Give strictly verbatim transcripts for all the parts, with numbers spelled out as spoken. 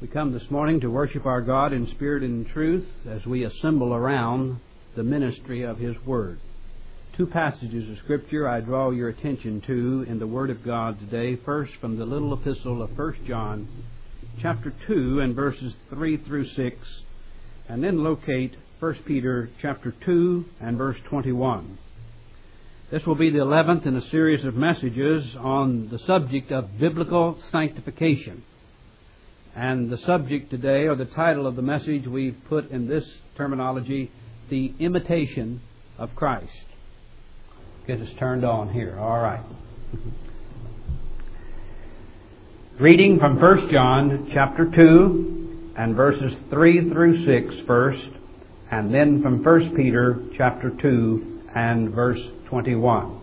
We come this morning to worship our God in spirit and in truth as we assemble around the ministry of His Word. Two passages of Scripture I draw your attention to in the Word of God today. First, from the little epistle of First John, chapter two and verses three through six, and then locate First Peter chapter two and verse twenty-one. This will be the eleventh in a series of messages on the subject of biblical sanctification. And the subject today, or the title of the message we've put in this terminology, the imitation of Christ. Get us turned on here. All right. Reading from First John chapter two and verses three through six first, and then from First Peter chapter two and verse twenty-one.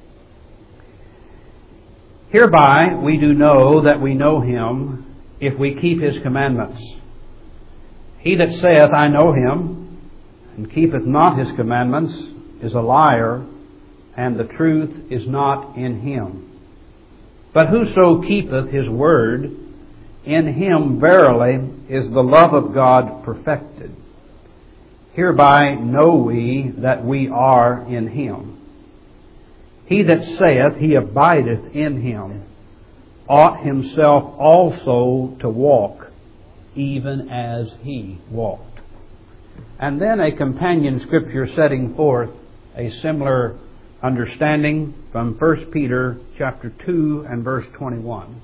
Hereby we do know that we know Him, if we keep His commandments. He that saith, I know Him, and keepeth not His commandments, is a liar, and the truth is not in him. But whoso keepeth His word, in him verily is the love of God perfected. Hereby know we that we are in Him. He that saith he abideth in Him ought himself also to walk, even as He walked. And then a companion scripture setting forth a similar understanding from First Peter chapter two and verse twenty-one.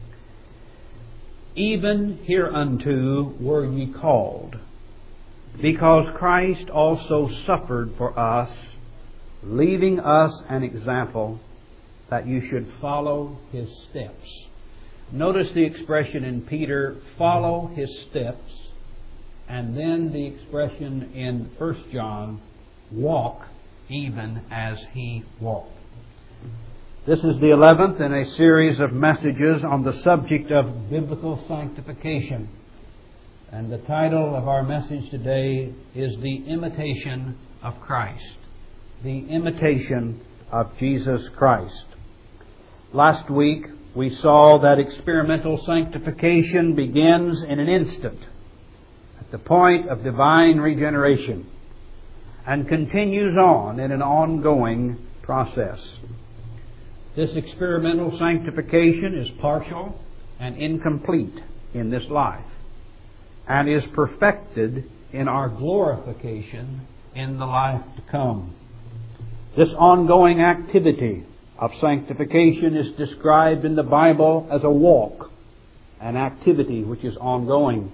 Even hereunto were ye called, because Christ also suffered for us, leaving us an example that you should follow His steps. Notice the expression in Peter, follow His steps, and then the expression in First John, walk even as He walked. This is the eleventh in a series of messages on the subject of biblical sanctification. And the title of our message today is The Imitation of Christ. The Imitation of Jesus Christ. Last week we saw that experimental sanctification begins in an instant, at the point of divine regeneration, and continues on in an ongoing process. This experimental sanctification is partial and incomplete in this life, and is perfected in our glorification in the life to come. This ongoing activity of sanctification is described in the Bible as a walk, an activity which is ongoing,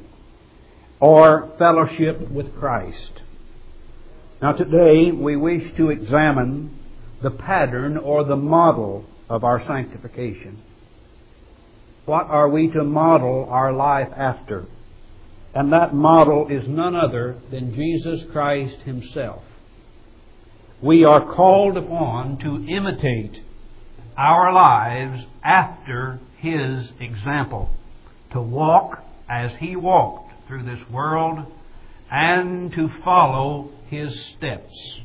or fellowship with Christ. Now today we wish to examine the pattern or the model of our sanctification. What are we to model our life after? And that model is none other than Jesus Christ Himself. We are called upon to imitate our lives after His example, to walk as He walked through this world, and to follow His steps.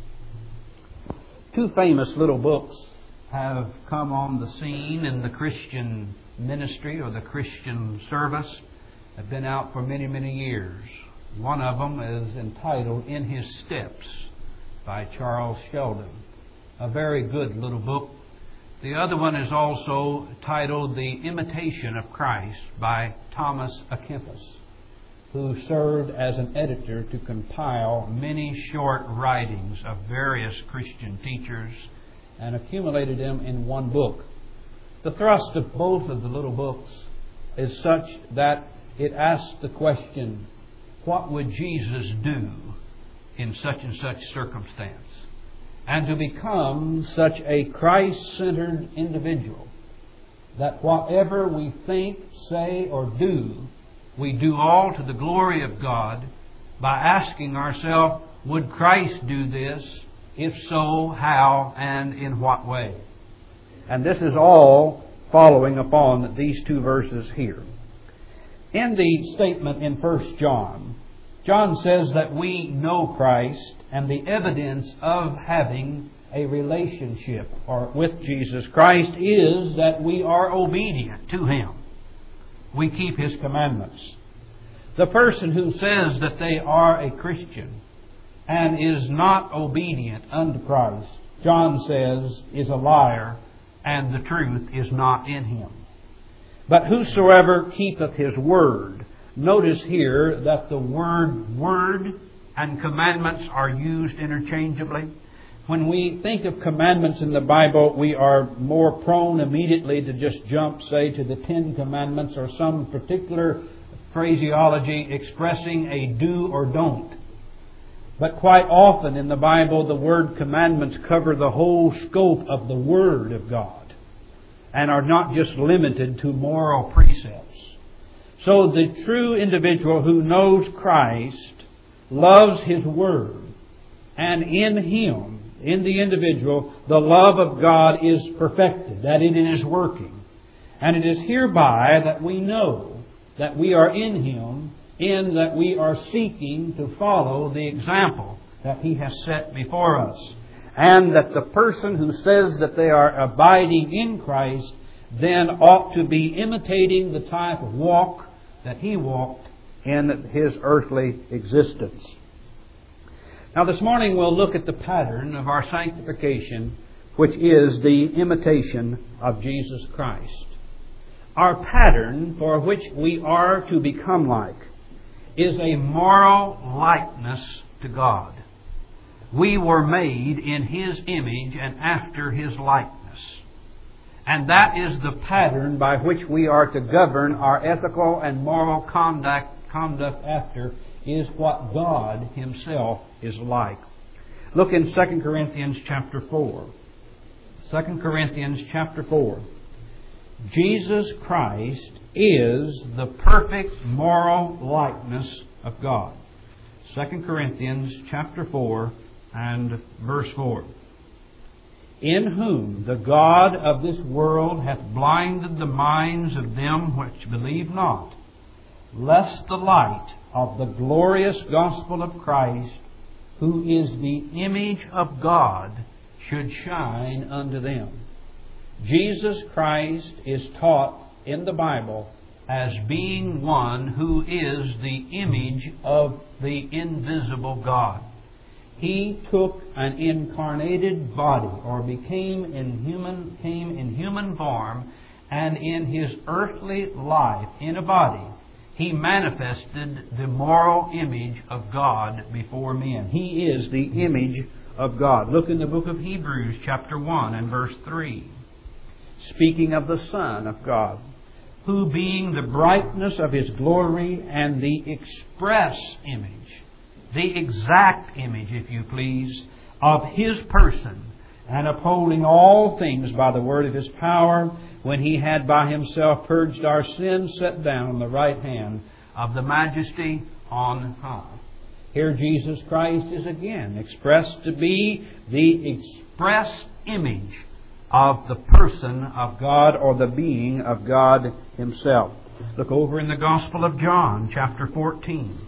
Two famous little books have come on the scene in the Christian ministry or the Christian service. Have been out for many, many years. One of them is entitled In His Steps by Charles Sheldon. A very good little book. The other one is also titled The Imitation of Christ by Thomas A. Kempis, who served as an editor to compile many short writings of various Christian teachers and accumulated them in one book. The thrust of both of the little books is such that it asks the question, what would Jesus do in such and such circumstance? And to become such a Christ-centered individual that whatever we think, say, or do, we do all to the glory of God by asking ourselves, would Christ do this? If so, how and in what way? And this is all following upon these two verses here. In the statement in First John, John says that we know Christ, and the evidence of having a relationship or with Jesus Christ is that we are obedient to Him. We keep His commandments. The person who says that they are a Christian and is not obedient unto Christ, John says, is a liar, and the truth is not in him. But whosoever keepeth his word. Notice here that the word word and commandments are used interchangeably. When we think of commandments in the Bible, we are more prone immediately to just jump, say, to the Ten Commandments or some particular phraseology expressing a do or don't. But quite often in the Bible, the word commandments cover the whole scope of the Word of God and are not just limited to moral precepts. So the true individual who knows Christ loves His Word, and in Him, in the individual, the love of God is perfected, that it is working. And it is hereby that we know that we are in Him, in that we are seeking to follow the example that He has set before us. And that the person who says that they are abiding in Christ then ought to be imitating the type of walk that He walked in His earthly existence. Now this morning we'll look at the pattern of our sanctification, which is the imitation of Jesus Christ. Our pattern for which we are to become like is a moral likeness to God. We were made in His image and after His likeness. And that is the pattern by which we are to govern our ethical and moral conduct, conduct after, is what God Himself is like. Look in Second Corinthians chapter four. Second Corinthians chapter four. Jesus Christ is the perfect moral likeness of God. Second Corinthians chapter four and verse four. In whom the God of this world hath blinded the minds of them which believe not, lest the light of the glorious gospel of Christ, who is the image of God, should shine unto them. Jesus Christ is taught in the Bible as being one who is the image of the invisible God. He took an incarnated body, or became in human, came in human form, and in His earthly life, in a body, He manifested the moral image of God before men. He is the image of God. Look in the book of Hebrews chapter one and verse three. Speaking of the Son of God, who being the brightness of His glory and the express image, the exact image, if you please, of His person, and upholding all things by the word of His power, when He had by Himself purged our sins, sat down on the right hand of the Majesty on high. Here Jesus Christ is again expressed to be the express image of the person of God, or the being of God Himself. Look over in the Gospel of John, chapter fourteen.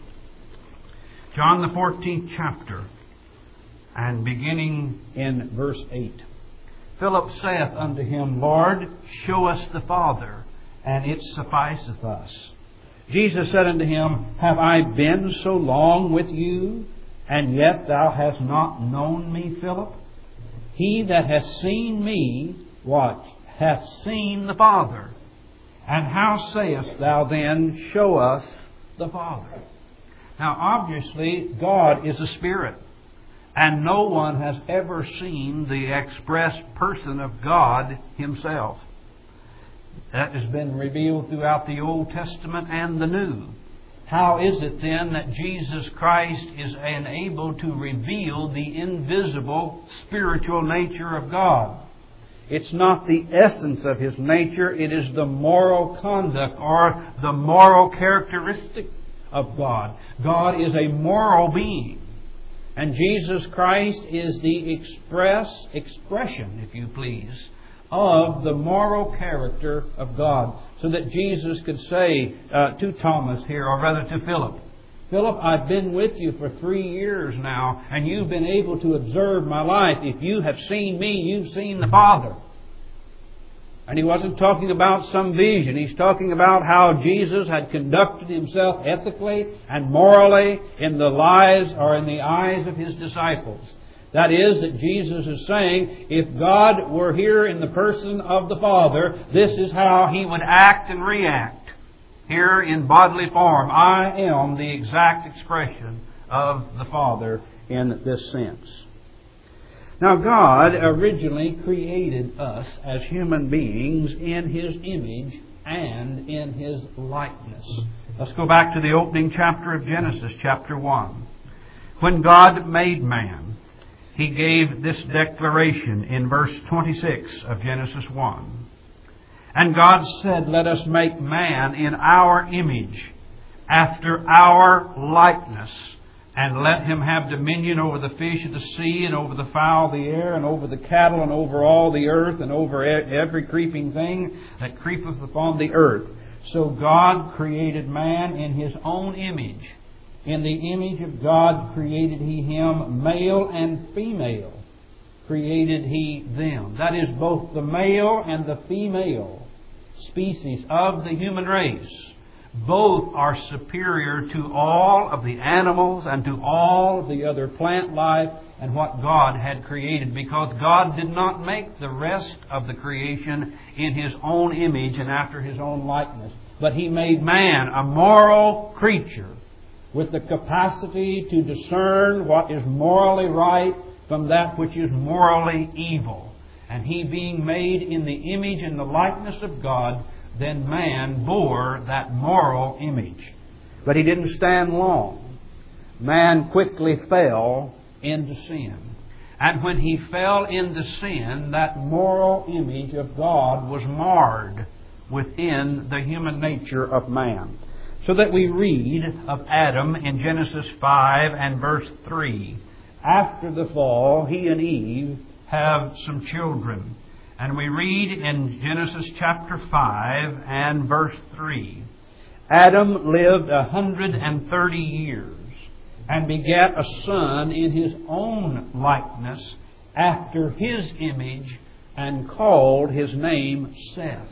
John the fourteenth chapter, and beginning in verse eight. Philip saith unto Him, Lord, show us the Father, and it sufficeth us. Jesus said unto him, Have I been so long with you, and yet thou hast not known me, Philip? He that hath seen me, what? Hath seen the Father. And how sayest thou then, Show us the Father? Now obviously, God is a Spirit. And no one has ever seen the express person of God Himself. That has been revealed throughout the Old Testament and the New. How is it then that Jesus Christ is able to reveal the invisible spiritual nature of God? It's not the essence of His nature, it is the moral conduct or the moral characteristic of God. God is a moral being. And Jesus Christ is the express expression, if you please, of the moral character of God. So that Jesus could say uh, to Thomas here, or rather to Philip, Philip, I've been with you for three years now, and you've been able to observe my life. If you have seen me, you've seen the Father. And He wasn't talking about some vision. He's talking about how Jesus had conducted Himself ethically and morally in the lives or in the eyes of His disciples. That is, that Jesus is saying, if God were here in the person of the Father, this is how He would act and react. Here in bodily form, I am the exact expression of the Father in this sense. Now, God originally created us as human beings in His image and in His likeness. Let's go back to the opening chapter of Genesis, chapter one. When God made man, He gave this declaration in verse twenty-six of Genesis one. And God said, let us make man in our image, after our likeness, and let him have dominion over the fish of the sea, and over the fowl of the air, and over the cattle, and over all the earth, and over every creeping thing that creepeth upon the earth. So God created man in His own image. In the image of God created He him, male and female created He them. That is, both the male and the female species of the human race. Both are superior to all of the animals and to all of the other plant life and what God had created, because God did not make the rest of the creation in His own image and after His own likeness. But He made man a moral creature with the capacity to discern what is morally right from that which is morally evil. And He, being made in the image and the likeness of God, then man bore that moral image. But he didn't stand long. Man quickly fell into sin. And when he fell into sin, that moral image of God was marred within the human nature of man. So that we read of Adam in Genesis five and verse three. After the fall, he and Eve have some children. And we read in Genesis chapter five and verse three. Adam lived a hundred and thirty years, and begat a son in his own likeness, after his image, and called his name Seth.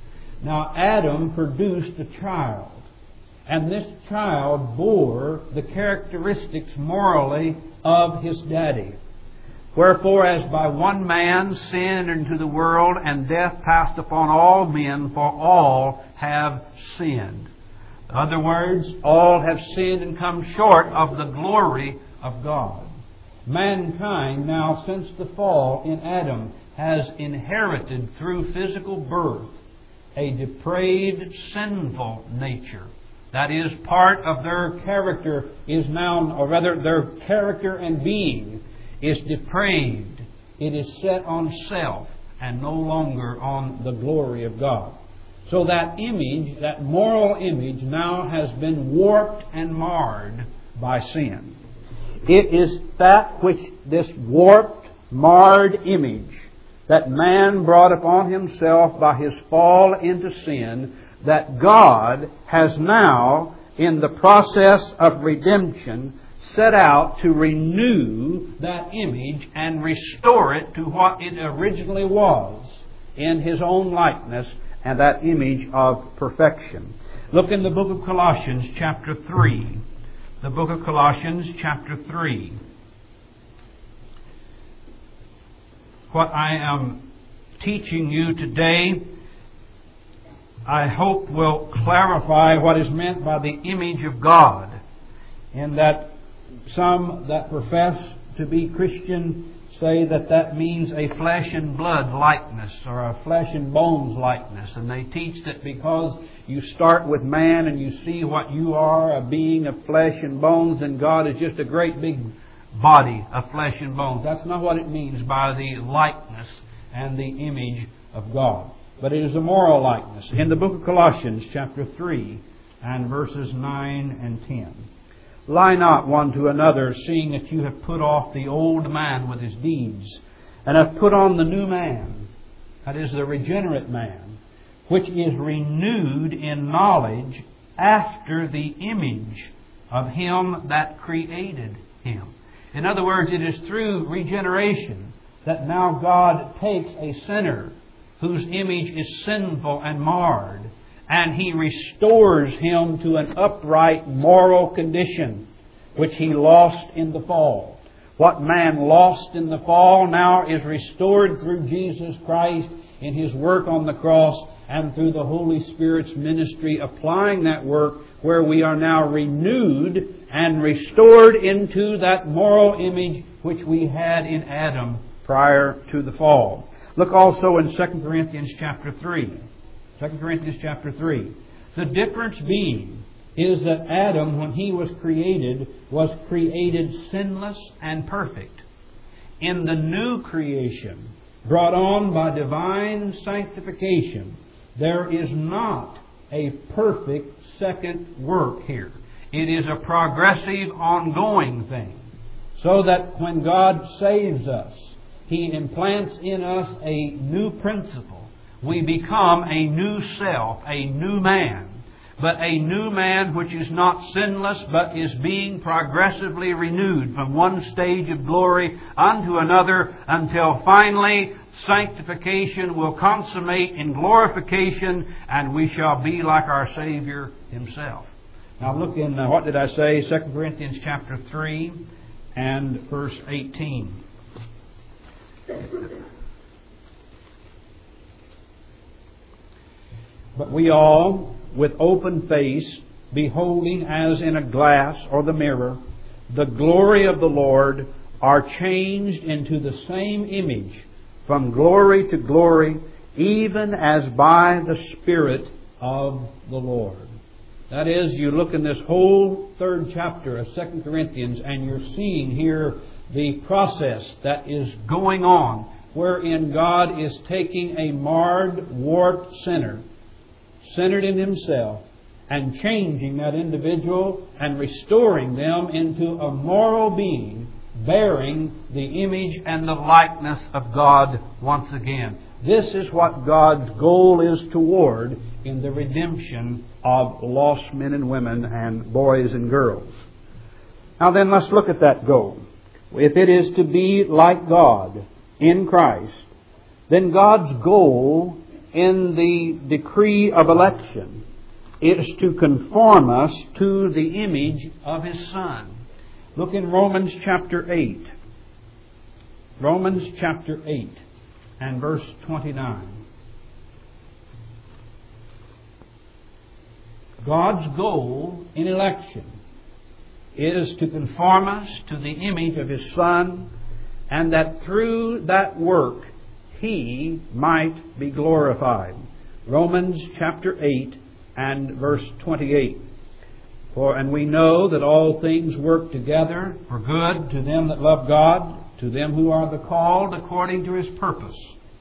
Now Adam produced a child, and this child bore the characteristics morally of his daddy. Wherefore, as by one man sin into the world, and death passed upon all men, for all have sinned. In other words, all have sinned and come short of the glory of God. Mankind now, since the fall in Adam, has inherited through physical birth a depraved, sinful nature. That is, part of their character is now, or rather their character and being is depraved. It is set on self and no longer on the glory of God. So that image, that moral image, now has been warped and marred by sin. It is that which this warped, marred image that man brought upon himself by his fall into sin, that God has now, in the process of redemption, set out to renew that image and restore it to what it originally was in His own likeness and that image of perfection. Look in the book of Colossians chapter three. The book of Colossians chapter three. What I am teaching you today, I hope, will clarify what is meant by the image of God, in that some that profess to be Christian say that that means a flesh and blood likeness, or a flesh and bones likeness. And they teach that because you start with man and you see what you are, a being of flesh and bones, then God is just a great big body of flesh and bones. That's not what it means by the likeness and the image of God. But it is a moral likeness. In the book of Colossians chapter three and verses nine and ten. Lie not one to another, seeing that you have put off the old man with his deeds, and have put on the new man, that is, the regenerate man, which is renewed in knowledge after the image of Him that created him. In other words, it is through regeneration that now God takes a sinner whose image is sinful and marred, and He restores him to an upright moral condition, which he lost in the fall. What man lost in the fall now is restored through Jesus Christ in His work on the cross and through the Holy Spirit's ministry applying that work, where we are now renewed and restored into that moral image which we had in Adam prior to the fall. Look also in Second Corinthians chapter three. Second Corinthians chapter three. The difference being is that Adam, when he was created, was created sinless and perfect. In the new creation, brought on by divine sanctification, there is not a perfect second work here. It is a progressive, ongoing thing. So that when God saves us, He implants in us a new principle. We become a new self, a new man. But a new man which is not sinless, but is being progressively renewed from one stage of glory unto another, until finally sanctification will consummate in glorification, and we shall be like our Savior Himself. Now look in, uh, what did I say? Second Corinthians chapter three and verse eighteen. But we all, with open face, beholding as in a glass or the mirror the glory of the Lord, are changed into the same image from glory to glory, even as by the Spirit of the Lord. That is, you look in this whole third chapter of Second Corinthians and you're seeing here the process that is going on, wherein God is taking a marred, warped sinner, centered in Himself, and changing that individual and restoring them into a moral being, bearing the image and the likeness of God once again. This is what God's goal is toward in the redemption of lost men and women and boys and girls. Now then, let's look at that goal. If it is to be like God in Christ, then God's goal in the decree of election is to conform us to the image of His Son. Look in Romans chapter eight. Romans chapter eight and verse twenty-nine. God's goal in election is to conform us to the image of His Son, and that through that work He might be glorified. Romans chapter eight and verse twenty-eight. For and we know that all things work together for good to them that love God, to them who are the called according to His purpose.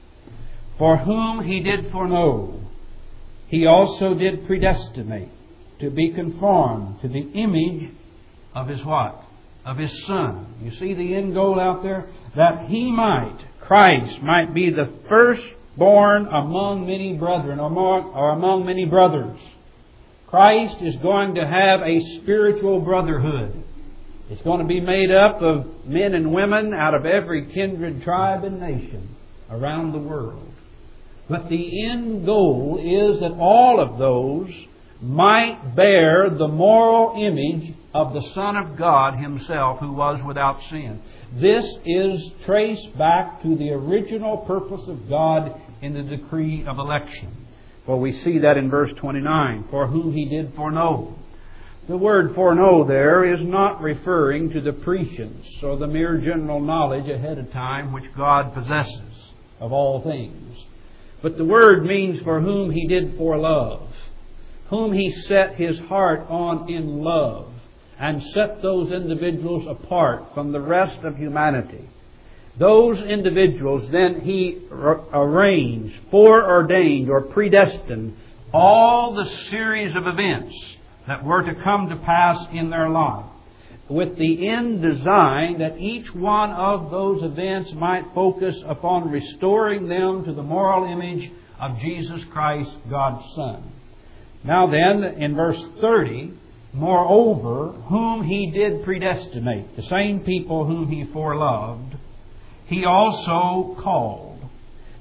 For whom He did foreknow, He also did predestinate to be conformed to the image of His what? Of His Son. You see the end goal out there? That He might, Christ might be the firstborn among many brethren, or, more, or among many brothers. Christ is going to have a spiritual brotherhood. It's going to be made up of men and women out of every kindred, tribe, and nation around the world. But the end goal is that all of those might bear the moral image of the Son of God Himself, who was without sin. This is traced back to the original purpose of God in the decree of election. For we see that in verse twenty-nine, for whom He did foreknow. The word foreknow there is not referring to the prescience or the mere general knowledge ahead of time which God possesses of all things. But the word means for whom He did forelove, whom He set His heart on in love, and set those individuals apart from the rest of humanity. Those individuals then He arranged, foreordained, or predestined all the series of events that were to come to pass in their life, with the end design that each one of those events might focus upon restoring them to the moral image of Jesus Christ, God's Son. Now then, in verse thirty, moreover, whom He did predestinate, the same people whom He foreloved, He also called.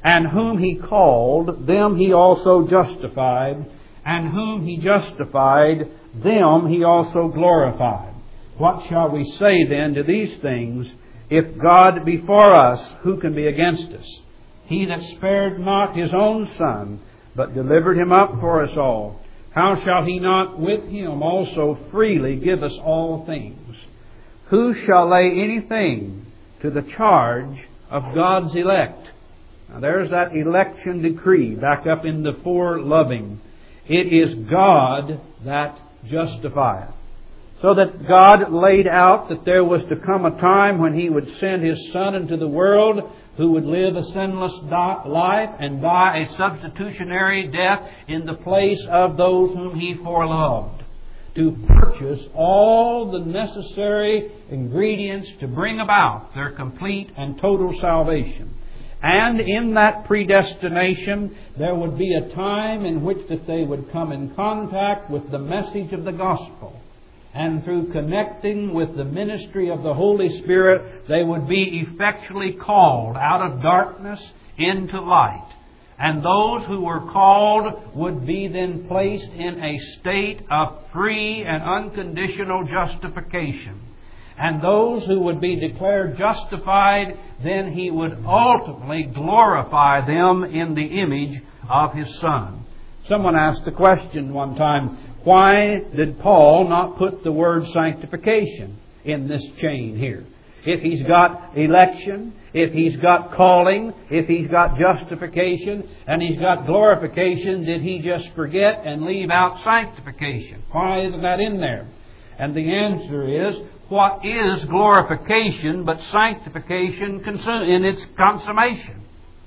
And whom He called, them He also justified. And whom He justified, them He also glorified. What shall we say then to these things? If God be for us, who can be against us? He that spared not His own Son, but delivered Him up for us all, how shall He not with Him also freely give us all things? Who shall lay anything to the charge of God's elect? Now there's that election decree back up in the four loving. It is God that justifieth. So that God laid out that there was to come a time when He would send His Son into the world, who would live a sinless life and die a substitutionary death in the place of those whom He foreloved, to purchase all the necessary ingredients to bring about their complete and total salvation. And in that predestination, there would be a time in which that they would come in contact with the message of the gospel. And through connecting with the ministry of the Holy Spirit, they would be effectually called out of darkness into light. And those who were called would be then placed in a state of free and unconditional justification. And those who would be declared justified, then He would ultimately glorify them in the image of His Son. Someone asked the question one time, why did Paul not put the word sanctification in this chain here? If he's got election, if he's got calling, if he's got justification, and he's got glorification, did he just forget and leave out sanctification? Why isn't that in there? And the answer is, what is glorification but sanctification in its consummation?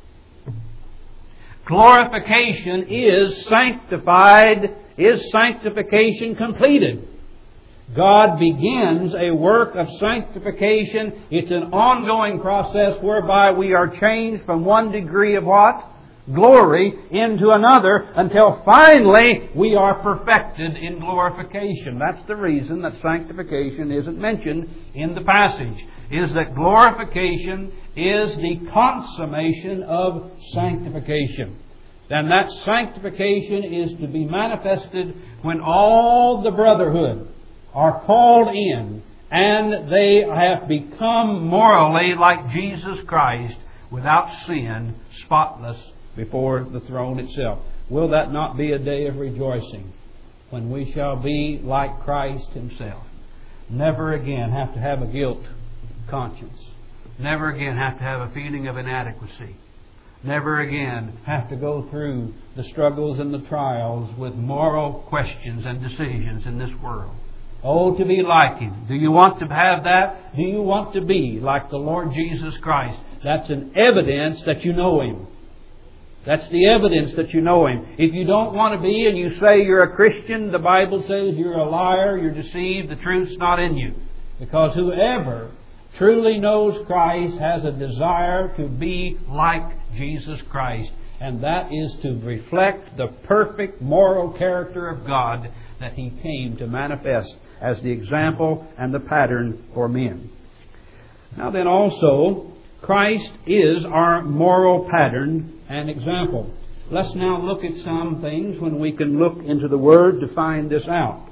Glorification is sanctified, is sanctification completed. God begins a work of sanctification. It's an ongoing process whereby we are changed from one degree of what? Glory into another, until finally we are perfected in glorification. That's the reason that sanctification isn't mentioned in the passage, is that glorification is the consummation of sanctification. Then that sanctification is to be manifested when all the brotherhood are called in and they have become morally like Jesus Christ, without sin, spotless before the throne itself. Will that not be a day of rejoicing when we shall be like Christ Himself? Never again have to have a guilt conscience. Never again have to have a feeling of inadequacy. Never again have to go through the struggles and the trials with moral questions and decisions in this world. Oh, to be like Him. Do you want to have that? Do you want to be like the Lord Jesus Christ? That's an evidence that you know Him. That's the evidence that you know Him. If you don't want to be and you say you're a Christian, the Bible says you're a liar, you're deceived, the truth's not in you. Because whoever truly knows Christ has a desire to be like Jesus Christ. And that is to reflect the perfect moral character of God that He came to manifest as the example and the pattern for men. Now then also, Christ is our moral pattern and example. Let's now look at some things when we can look into the Word to find this out.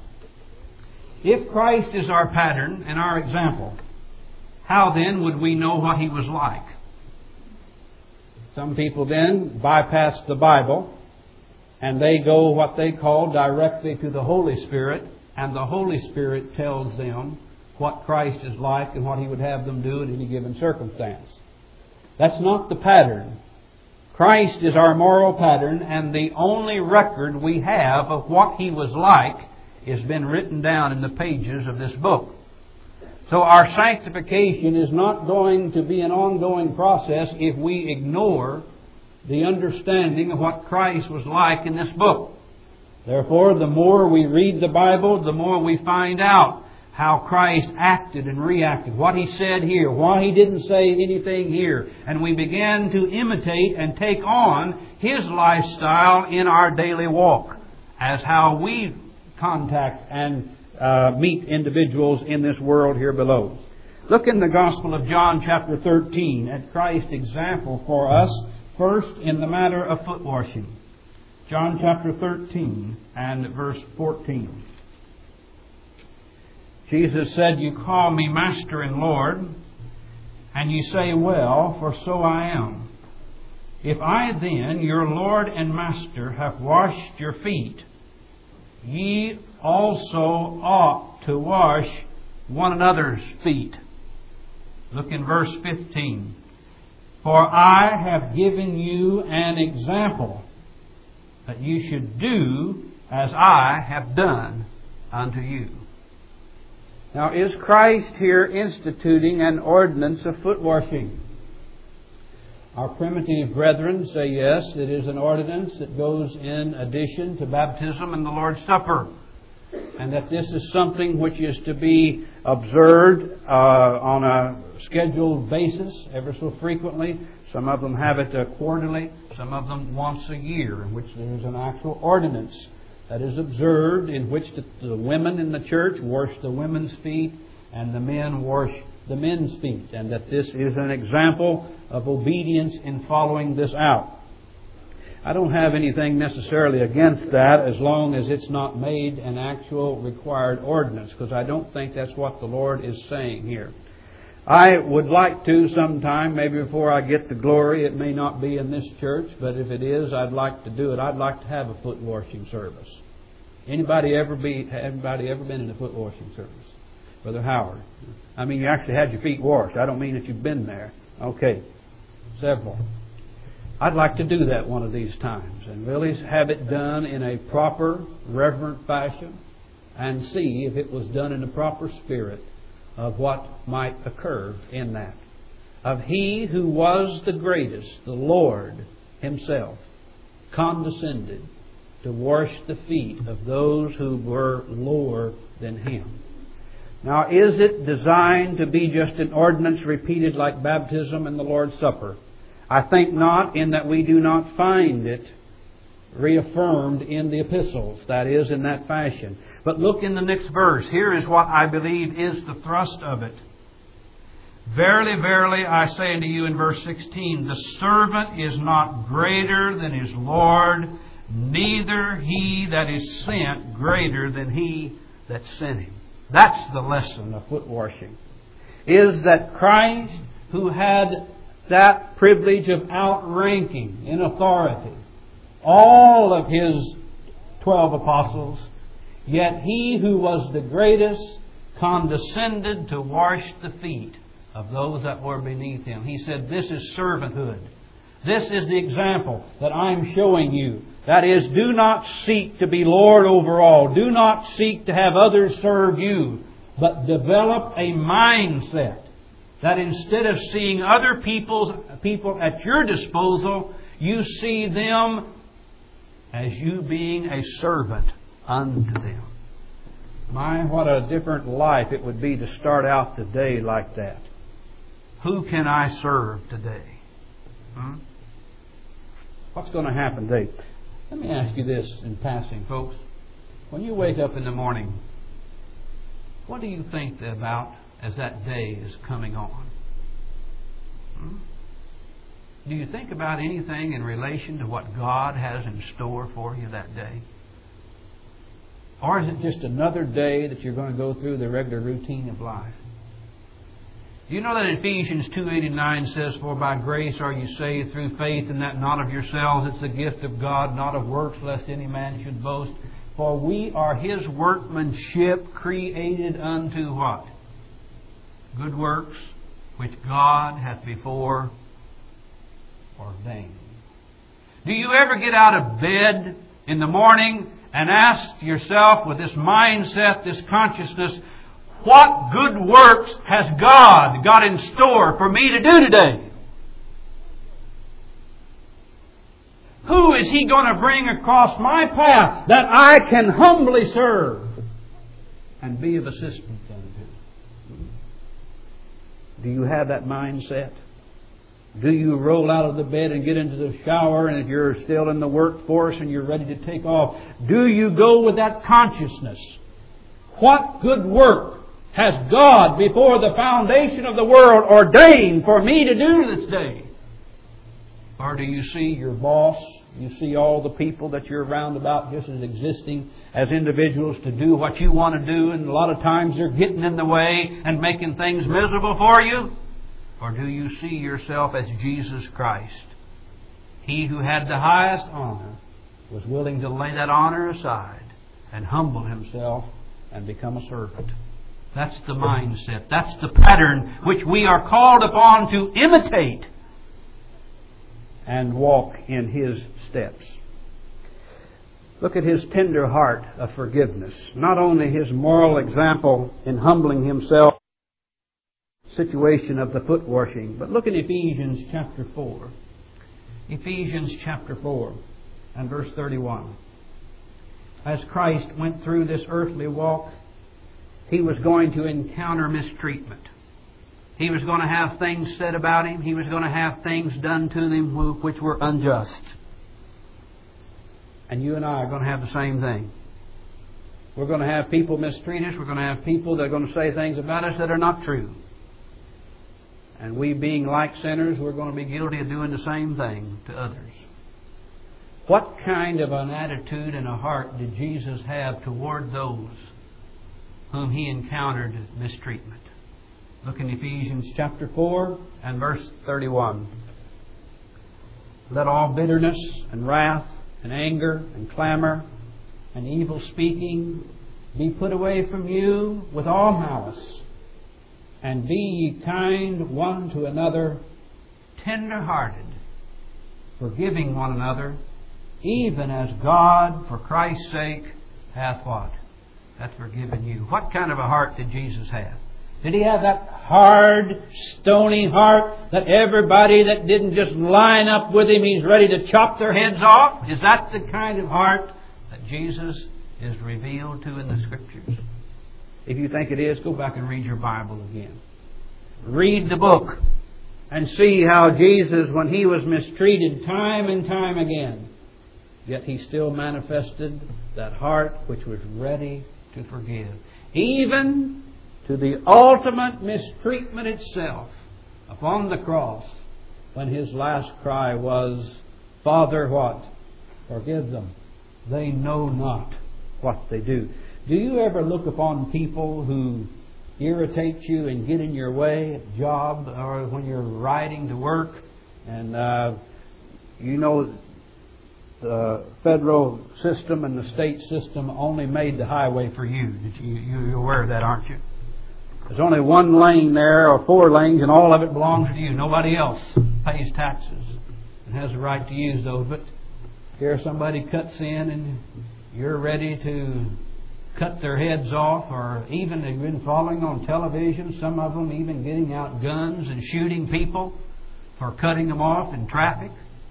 If Christ is our pattern and our example, how then would we know what He was like? Some people then bypass the Bible and they go what they call directly to the Holy Spirit, and the Holy Spirit tells them what Christ is like and what He would have them do in any given circumstance. That's not the pattern. Christ is our moral pattern, and the only record we have of what He was like has been written down in the pages of this book. So our sanctification is not going to be an ongoing process if we ignore the understanding of what Christ was like in this book. Therefore, the more we read the Bible, the more we find out how Christ acted and reacted, what He said here, why He didn't say anything here. And we begin to imitate and take on His lifestyle in our daily walk as how we contact and uh, meet individuals in this world here below. Look in the Gospel of John chapter thirteen at Christ's example for us First, in the matter of foot washing. John chapter thirteen and verse fourteen. Jesus said, "You call me Master and Lord, and you say, well, for so I am. If I then, your Lord and Master, have washed your feet, ye also ought to wash one another's feet." Look in verse fifteen. "For I have given you an example, that you should do as I have done unto you." Now, is Christ here instituting an ordinance of foot washing? Our primitive brethren say yes, it is an ordinance that goes in addition to baptism and the Lord's Supper, and that this is something which is to be observed uh, on a scheduled basis ever so frequently. Some of them have it uh, quarterly, some of them once a year, in which there is an actual ordinance that is observed, in which the, the women in the church wash the women's feet and the men wash the men's feet, and that this is an example of obedience in following this out. I don't have anything necessarily against that, as long as it's not made an actual required ordinance, because I don't think that's what the Lord is saying here. I would like to sometime, maybe before I get to glory, it may not be in this church, but if it is, I'd like to do it. I'd like to have a foot washing service. Anybody ever be? Anybody ever been in a foot washing service? Brother Howard. I mean, you actually had your feet washed. I don't mean that you've been there. Okay. Several. I'd like to do that one of these times and really have it done in a proper, reverent fashion and see if it was done in the proper spirit of what might occur in that. Of He who was the greatest, the Lord Himself, condescended to wash the feet of those who were lower than Him. Now, is it designed to be just an ordinance repeated like baptism and the Lord's Supper? I think not, in that we do not find it reaffirmed in the epistles, that is, in that fashion. But look in the next verse. Here is what I believe is the thrust of it. "Verily, verily, I say unto you," in verse sixteen, "the servant is not greater than his Lord, neither he that is sent greater than he that sent him." That's the lesson of foot washing. Is that Christ, who had that privilege of outranking in authority all of His twelve apostles, yet He who was the greatest condescended to wash the feet of those that were beneath Him. He said, this is servanthood. This is the example that I'm showing you. That is, do not seek to be Lord over all. Do not seek to have others serve you. But develop a mindset that instead of seeing other people's, people at your disposal, you see them as you being a servant unto them. My, what a different life it would be to start out the day like that. Who can I serve today? Hmm? What's going to happen today? Let me ask you this in passing, folks. When you wake up in the morning, what do you think about as that day is coming on? Hmm? Do you think about anything in relation to what God has in store for you that day? Or is it just another day that you're going to go through the regular routine of life? Do you know that Ephesians two eighty-nine says, "For by grace are you saved through faith, and that not of yourselves, it's the gift of God, not of works, lest any man should boast. For we are His workmanship, created unto" what? "Good works, which God hath before ordained." Do you ever get out of bed in the morning and ask yourself with this mindset, this consciousness, what good works has God got in store for me to do today? Who is He going to bring across my path that I can humbly serve and be of assistance unto? Do you have that mindset? Do you roll out of the bed and get into the shower, and if you're still in the workforce and you're ready to take off, do you go with that consciousness? What good work has God before the foundation of the world ordained for me to do this day? Or do you see your boss, you see all the people that you're around about just as existing as individuals to do what you want to do, and a lot of times they're getting in the way and making things miserable for you? Or do you see yourself as Jesus Christ? He who had the highest honor was willing to lay that honor aside and humble Himself and become a servant. That's the mindset. That's the pattern which we are called upon to imitate and walk in His steps. Look at His tender heart of forgiveness. Not only His moral example in humbling Himself, situation of the foot washing, but look at Ephesians chapter four. Ephesians chapter four and verse thirty-one. As Christ went through this earthly walk, He was going to encounter mistreatment. He was going to have things said about Him. He was going to have things done to Him which were unjust. And you and I are going to have the same thing. We're going to have people mistreat us. We're going to have people that are going to say things about us that are not true. And we, being like sinners, we're going to be guilty of doing the same thing to others. What kind of an attitude and a heart did Jesus have toward those whom He encountered mistreatment? Look in Ephesians chapter four and verse thirty-one. Let all bitterness and wrath and anger and clamor and evil speaking be put away from you with all malice. And be ye kind one to another, tender-hearted, forgiving one another, even as God, for Christ's sake, hath what? Hath forgiven you. What kind of a heart did Jesus have? Did He have that hard, stony heart that everybody that didn't just line up with Him, He's ready to chop their heads off? Is that the kind of heart that Jesus is revealed to in the Scriptures? If you think it is, go back and read your Bible again. Read the book and see how Jesus, when He was mistreated time and time again, yet He still manifested that heart which was ready to forgive. Even to the ultimate mistreatment itself upon the cross, when His last cry was, Father, what? Forgive them. They know not what they do. Do you ever look upon people who irritate you and get in your way at a job or when you're riding to work, and uh, you know the federal system and the state system only made the highway for you? you you're aware of that, aren't you? There's only one lane there or four lanes, and all of it belongs to you. Nobody else pays taxes and has the right to use those. But here somebody cuts in and you're ready to cut their heads off, or even they've been following on television, some of them even getting out guns and shooting people for cutting them off in traffic.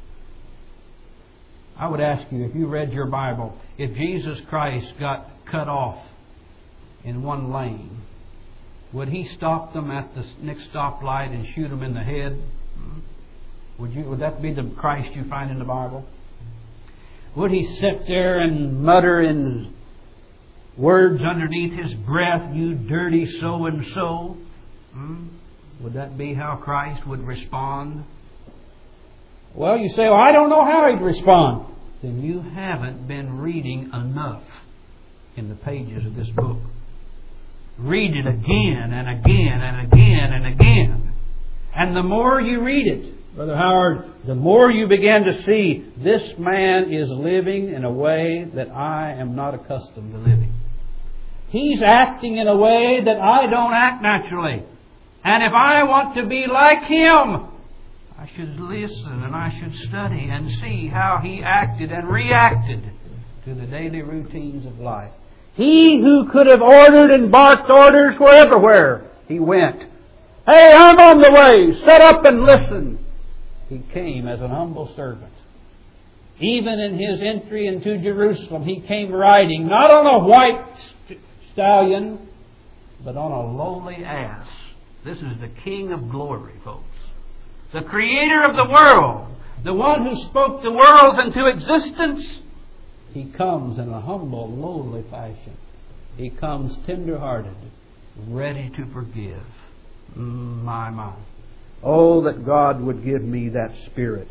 I would ask you, if you read your Bible, if Jesus Christ got cut off in one lane, would He stop them at the next stoplight and shoot them in the head? Would you? Would that be the Christ you find in the Bible? Would He sit there and mutter in words underneath His breath, you dirty so-and-so? Hmm? Would that be how Christ would respond? Well, you say, well, I don't know how He'd respond. Then you haven't been reading enough in the pages of this book. Read it again and again and again and again. And the more you read it, Brother Howard, the more you begin to see this man is living in a way that I am not accustomed to living. He's acting in a way that I don't act naturally. And if I want to be like Him, I should listen and I should study and see how He acted and reacted to the daily routines of life. He who could have ordered and barked orders were everywhere He went. Hey, I'm on the way. Set up and listen. He came as an humble servant. Even in His entry into Jerusalem, He came riding not on a white stallion, but on a lowly ass. This is the King of glory, folks. The Creator of the world. The one who spoke the worlds into existence. He comes in a humble, lowly fashion. He comes tender-hearted, ready to forgive. My, my. Oh, that God would give me that spirit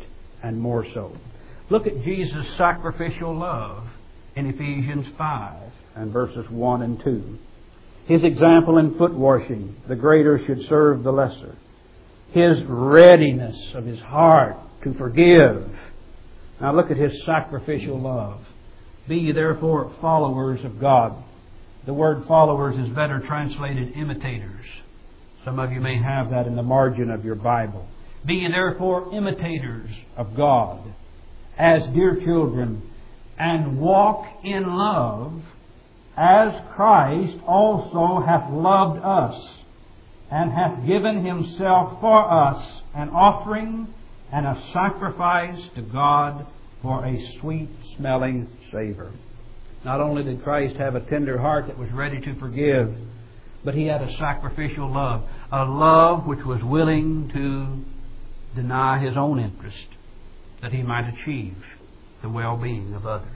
and more so. Look at Jesus' sacrificial love in Ephesians five and verses one and two. His example in foot washing, the greater should serve the lesser. His readiness of His heart to forgive. Now look at His sacrificial love. Be ye therefore followers of God. The word followers is better translated imitators. Some of you may have that in the margin of your Bible. Be ye therefore imitators of God, as dear children, and walk in love, as Christ also hath loved us, and hath given Himself for us, an offering and a sacrifice to God for a sweet-smelling savor. Not only did Christ have a tender heart that was ready to forgive, but He had a sacrificial love, a love which was willing to deny His own interest, that He might achieve the well-being of others.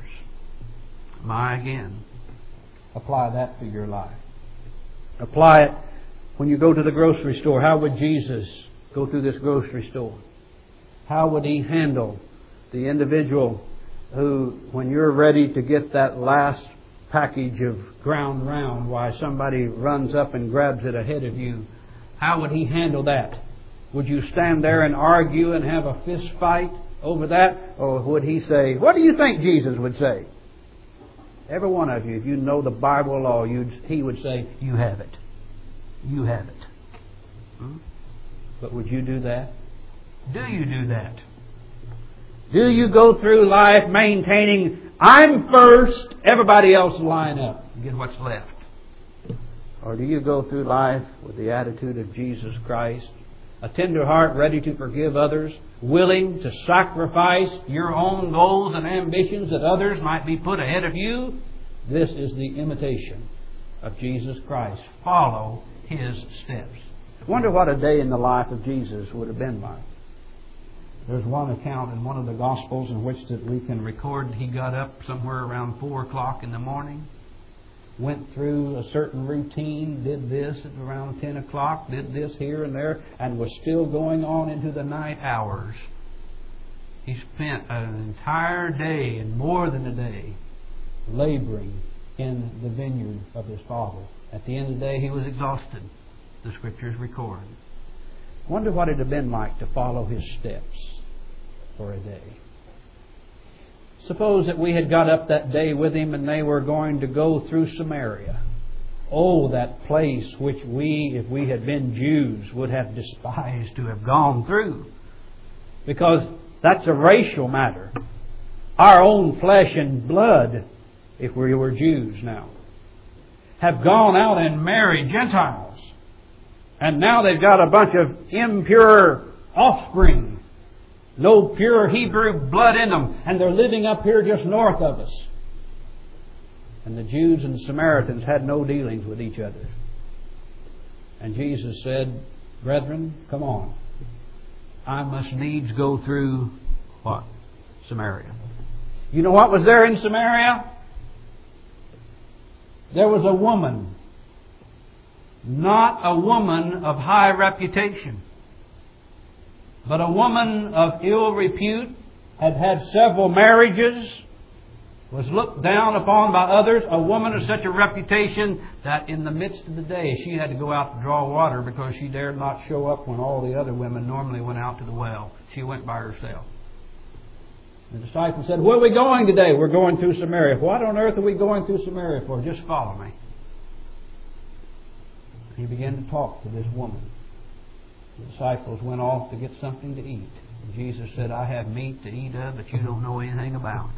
My, again, apply that to your life. Apply it when you go to the grocery store. How would Jesus go through this grocery store? How would He handle the individual who, when you're ready to get that last package of ground round, why somebody runs up and grabs it ahead of you? How would He handle that? Would you stand there and argue and have a fist fight over that? Or would He say, what do you think Jesus would say? Every one of you, if you know the Bible law, you'd, He would say, you have it. You have it. Hmm? But would you do that? Do you do that? Do you go through life maintaining, I'm first, everybody else line up and get what's left? Or do you go through life with the attitude of Jesus Christ, a tender heart ready to forgive others, willing to sacrifice your own goals and ambitions that others might be put ahead of you? This is the imitation of Jesus Christ. Follow His steps. I wonder what a day in the life of Jesus would have been like. There's one account in one of the Gospels in which that we can record He got up somewhere around four o'clock in the morning, went through a certain routine, did this at around ten o'clock, did this here and there, and was still going on into the night hours. He spent an entire day and more than a day laboring in the vineyard of His Father. At the end of the day, He was exhausted, the Scriptures record. I wonder what it would have been like to follow His steps for a day. Suppose that we had got up that day with Him and they were going to go through Samaria. Oh, that place which we, if we had been Jews, would have despised to have gone through. Because that's a racial matter. Our own flesh and blood, if we were Jews now, have gone out and married Gentiles. And now they've got a bunch of impure offspring. No pure Hebrew blood in them. And they're living up here just north of us. And the Jews and the Samaritans had no dealings with each other. And Jesus said, brethren, come on. I must needs go through what? Samaria. You know what was there in Samaria? There was a woman. Not a woman of high reputation, but a woman of ill repute, had had several marriages, was looked down upon by others, a woman of such a reputation that in the midst of the day she had to go out to draw water because she dared not show up when all the other women normally went out to the well. She went by herself. The disciples said, where are we going today? We're going through Samaria. What on earth are we going through Samaria for? Just follow me. He began to talk to this woman. The disciples went off to get something to eat. And Jesus said, I have meat to eat of that you don't know anything about.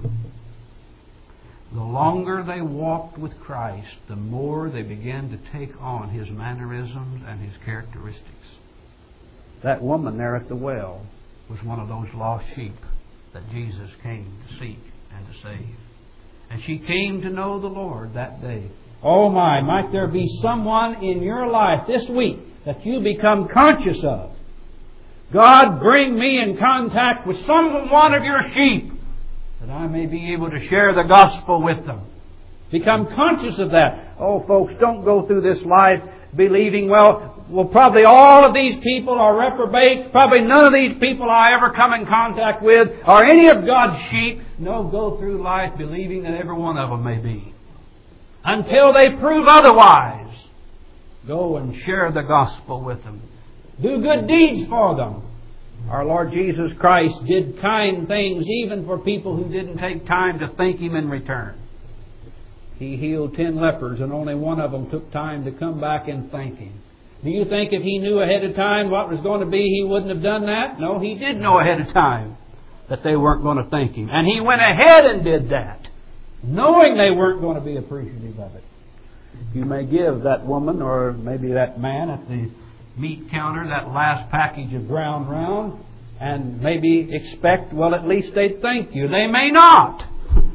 The longer they walked with Christ, the more they began to take on His mannerisms and His characteristics. That woman there at the well was one of those lost sheep that Jesus came to seek and to save. And she came to know the Lord that day. Oh my, might there be someone in your life this week that you become conscious of. God, bring me in contact with some one of your sheep that I may be able to share the gospel with them. Become conscious of that. Oh, folks, don't go through this life believing, well, well, probably all of these people are reprobate. Probably none of these people I ever come in contact with are any of God's sheep. No, go through life believing that every one of them may be. Until they prove otherwise, go and share the gospel with them. Do good deeds for them. Our Lord Jesus Christ did kind things even for people who didn't take time to thank Him in return. He healed ten lepers and only one of them took time to come back and thank Him. Do you think if He knew ahead of time what was going to be, He wouldn't have done that? No, He did know ahead of time that they weren't going to thank Him. And He went ahead and did that, knowing they weren't going to be appreciative of it. You may give that woman or maybe that man at the meat counter that last package of ground round and maybe expect, well, at least they'd thank you. They may not.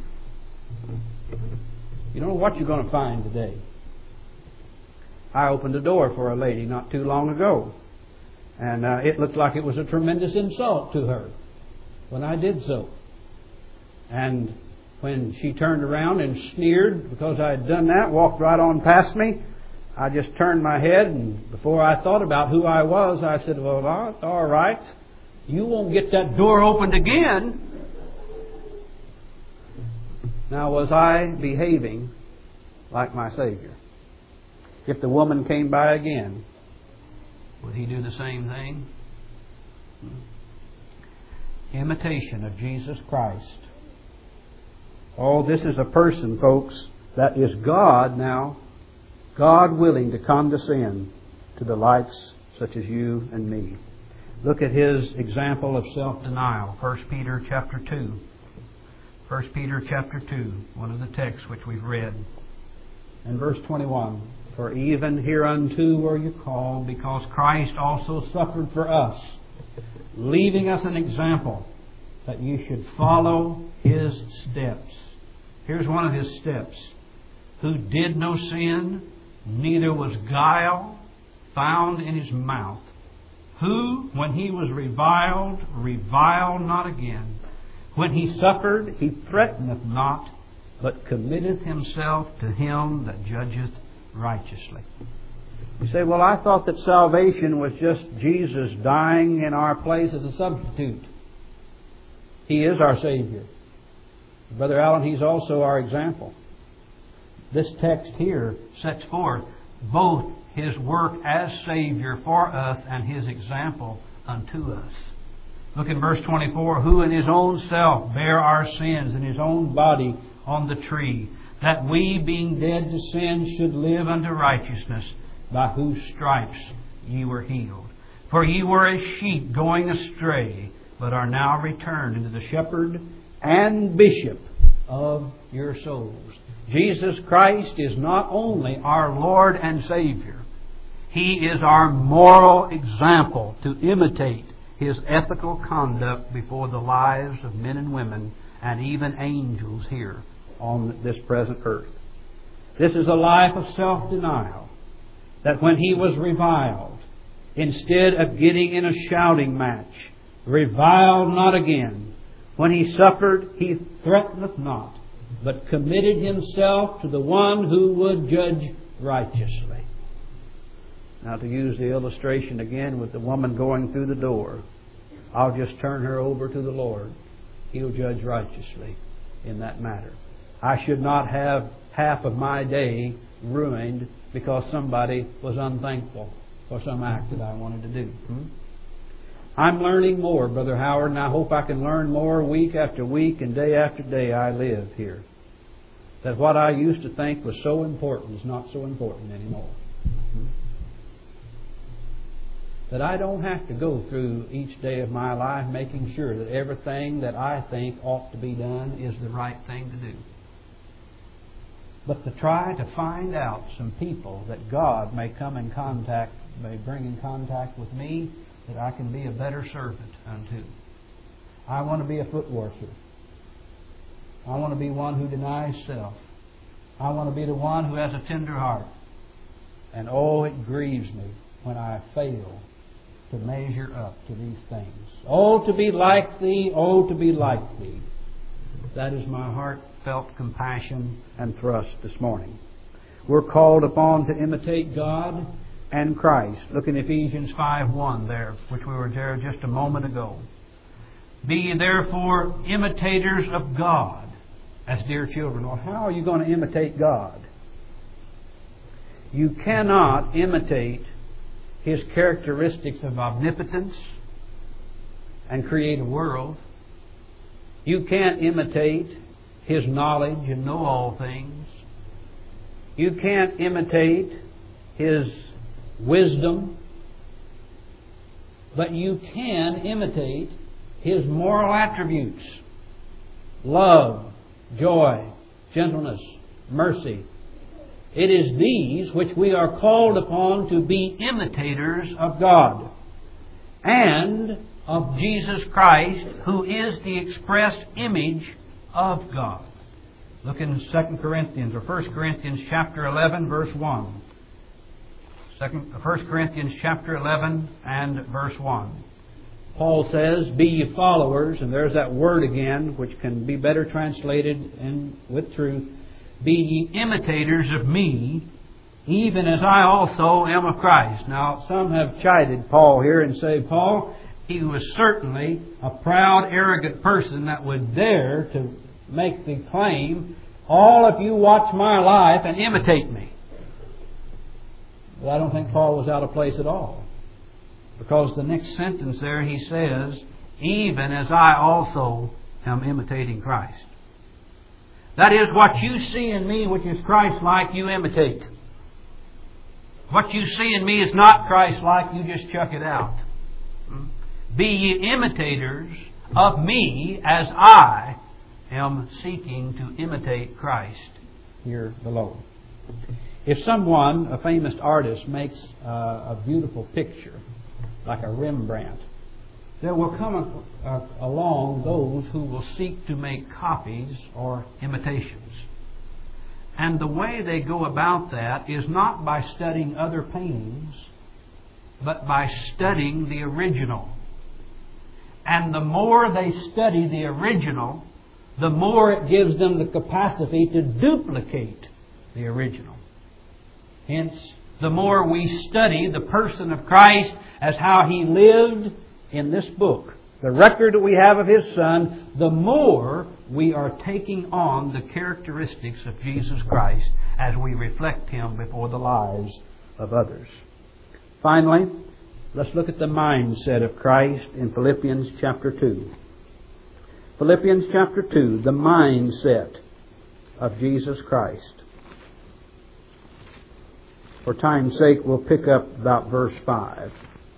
You don't know what you're going to find today. I opened a door for a lady not too long ago, and uh, it looked like it was a tremendous insult to her when I did so. And when she turned around and sneered because I had done that, walked right on past me, I just turned my head, and before I thought about who I was, I said, well, all right, you won't get that door opened again. Now, was I behaving like my Savior? If the woman came by again, would He do the same thing? Hmm. Imitation of Jesus Christ. Oh, this is a person, folks, that is God now. God willing to condescend to the likes such as you and me. Look at His example of self-denial. First Peter chapter two. First Peter chapter two, one of the texts which we've read. And verse twenty-one. For even hereunto were you called, because Christ also suffered for us, leaving us an example that you should follow His steps. Here's one of His steps. Who did no sin, neither was guile found in His mouth. Who, when He was reviled, reviled not again. When He suffered, He threateneth not, but committeth Himself to Him that judgeth righteously. You say, well, I thought that salvation was just Jesus dying in our place as a substitute. He is our Savior. Brother Allen, He's also our example. This text here sets forth both His work as Savior for us and His example unto us. Look in verse twenty-four. Who in His own self bare our sins in His own body on the tree, that we, being dead to sin, should live unto righteousness, by whose stripes ye were healed. For ye were as sheep going astray, but are now returned into the shepherd and bishop of your souls. Jesus Christ is not only our Lord and Savior, He is our moral example to imitate His ethical conduct before the lives of men and women and even angels here on this present earth. This is a life of self-denial, that when He was reviled, instead of getting in a shouting match, reviled not again. When He suffered, He threateneth not, but committed Himself to the one who would judge righteously. Now, to use the illustration again with the woman going through the door, I'll just turn her over to the Lord. He'll judge righteously in that matter. I should not have half of my day ruined because somebody was unthankful for some act that I wanted to do. Hmm? I'm learning more, Brother Howard, and I hope I can learn more week after week and day after day I live here. That what I used to think was so important is not so important anymore. Hmm? That I don't have to go through each day of my life making sure that everything that I think ought to be done is the right thing to do. But to try to find out some people that God may come in contact, may bring in contact with me, that I can be a better servant unto. I want to be a foot washer. I want to be one who denies self. I want to be the one who has a tender heart. And oh, it grieves me when I fail to measure up to these things. Oh, to be like Thee, oh, to be like Thee. That is my heartfelt compassion and thrust this morning. We're called upon to imitate God and Christ. Look in Ephesians five one there, which we were there just a moment ago. Be ye therefore imitators of God as dear children. Well, how are you going to imitate God? You cannot imitate His characteristics of omnipotence and create a world. You can't imitate His knowledge and know all things. You can't imitate His wisdom. But you can imitate His moral attributes: love, joy, gentleness, mercy. It is these which we are called upon to be imitators of God and of Jesus Christ, who is the express image of God. Look in Second Corinthians or First Corinthians chapter eleven, verse one. Second, First Corinthians chapter eleven and verse one. Paul says, "Be ye followers," and there's that word again, which can be better translated in, with truth. "Be ye imitators of me, even as I also am of Christ." Now, some have chided Paul here and say, Paul, he was certainly a proud, arrogant person that would dare to make the claim, "All of you watch my life and imitate me." But I don't think Paul was out of place at all. Because the next sentence there he says, "Even as I also am imitating Christ." That is, what you see in me which is Christ-like, you imitate. What you see in me is not Christ-like, you just chuck it out. Be ye imitators of me as I am seeking to imitate Christ here below. If someone, a famous artist, makes uh, a beautiful picture, like a Rembrandt, there will come a, a, along those who will seek to make copies or imitations. And the way they go about that is not by studying other paintings, but by studying the original. And the more they study the original, the more it gives them the capacity to duplicate the original. Hence, the more we study the person of Christ as how He lived in this book, the record that we have of His Son, the more we are taking on the characteristics of Jesus Christ as we reflect Him before the lives of others. Finally, let's look at the mindset of Christ in Philippians chapter two. Philippians chapter two, the mindset of Jesus Christ. For time's sake, we'll pick up about verse five.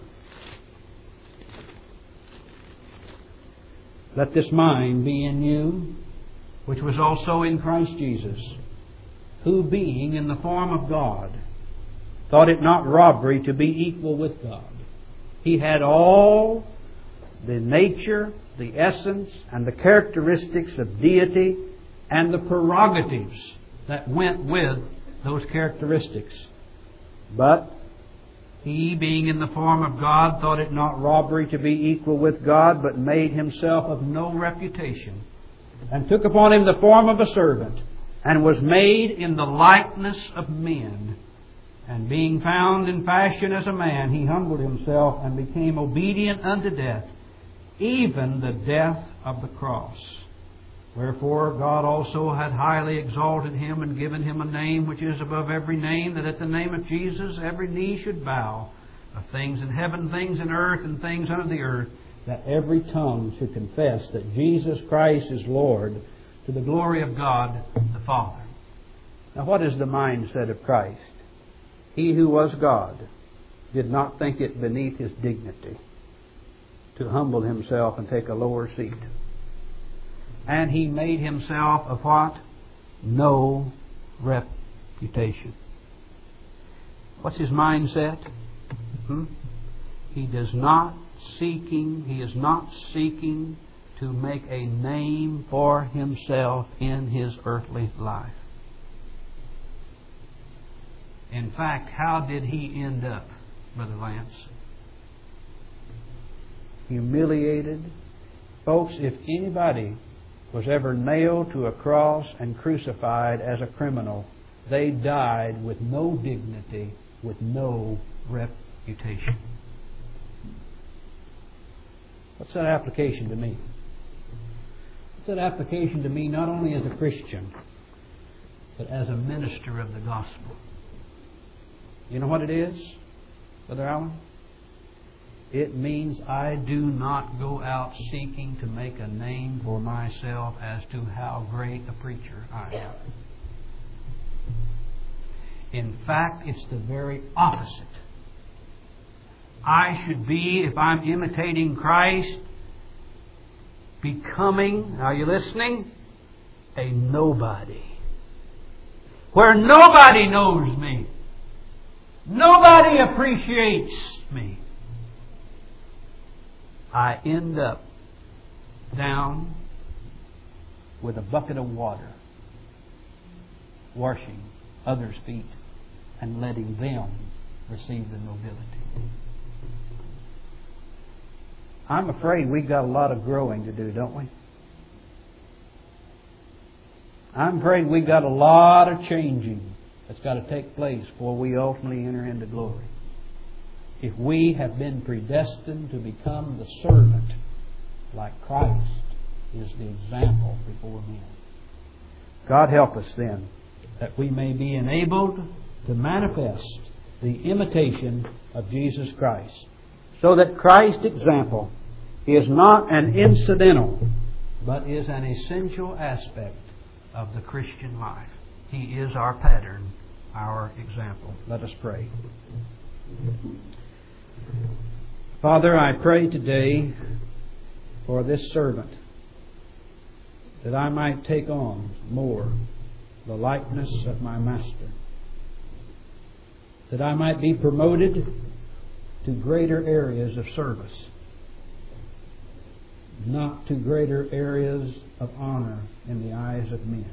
"Let this mind be in you, which was also in Christ Jesus, who being in the form of God, thought it not robbery to be equal with God." He had all the nature, the essence, and the characteristics of deity and the prerogatives that went with those characteristics. But He, being in the form of God, thought it not robbery to be equal with God, but made Himself of no reputation, and took upon Him the form of a servant, and was made in the likeness of men. And being found in fashion as a man, He humbled Himself and became obedient unto death, even the death of the cross. Wherefore God also had highly exalted Him and given Him a name which is above every name, that at the name of Jesus every knee should bow, of things in heaven, things in earth, and things under the earth, that every tongue should confess that Jesus Christ is Lord, to the glory of God the Father. Now, what is the mindset of Christ? He who was God did not think it beneath His dignity to humble Himself and take a lower seat. And He made Himself of what? No reputation. What's His mindset? Hmm? He does not seeking, He is not seeking to make a name for Himself in His earthly life. In fact, how did He end up, Brother Lance? Humiliated. Folks, if anybody was ever nailed to a cross and crucified as a criminal. They died with no dignity, with no reputation. What's that application to me? What's that application to me not only as a Christian, but as a minister of the gospel? You know what it is, Brother Allen? It means I do not go out seeking to make a name for myself as to how great a preacher I am. In fact, it's the very opposite. I should be, if I'm imitating Christ, becoming, are you listening? A nobody. Where nobody knows me. Nobody appreciates me. I end up down with a bucket of water, washing others' feet and letting them receive the nobility. I'm afraid we've got a lot of growing to do, don't we? I'm afraid we've got a lot of changing that's got to take place before we ultimately enter into glory. If we have been predestined to become the servant like Christ is the example before men. God help us then that we may be enabled to manifest the imitation of Jesus Christ, so that Christ's example is not an incidental but is an essential aspect of the Christian life. He is our pattern, our example. Let us pray. Father, I pray today for this servant that I might take on more the likeness of my Master, that I might be promoted to greater areas of service, not to greater areas of honor in the eyes of men.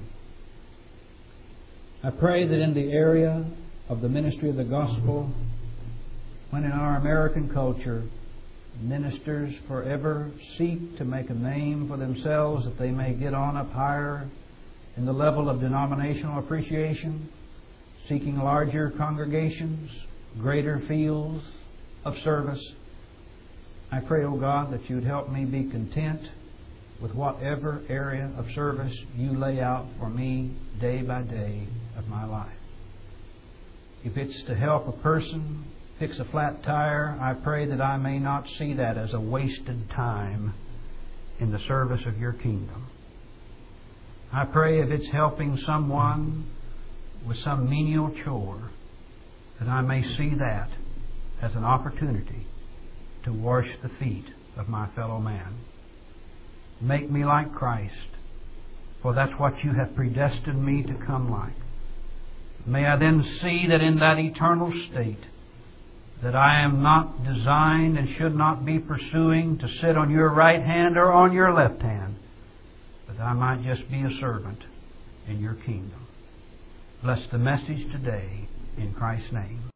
I pray that in the area of the ministry of the gospel, when in our American culture ministers forever seek to make a name for themselves that they may get on up higher in the level of denominational appreciation, seeking larger congregations, greater fields of service, I pray, O God, that you'd help me be content with whatever area of service you lay out for me day by day of my life. If it's to help a person fix a flat tire, I pray that I may not see that as a wasted time in the service of your kingdom. I pray if it's helping someone with some menial chore, that I may see that as an opportunity to wash the feet of my fellow man. Make me like Christ, for that's what you have predestined me to come like. May I then see that in that eternal state that I am not designed and should not be pursuing to sit on your right hand or on your left hand, but I might just be a servant in your kingdom. Bless the message today in Christ's name.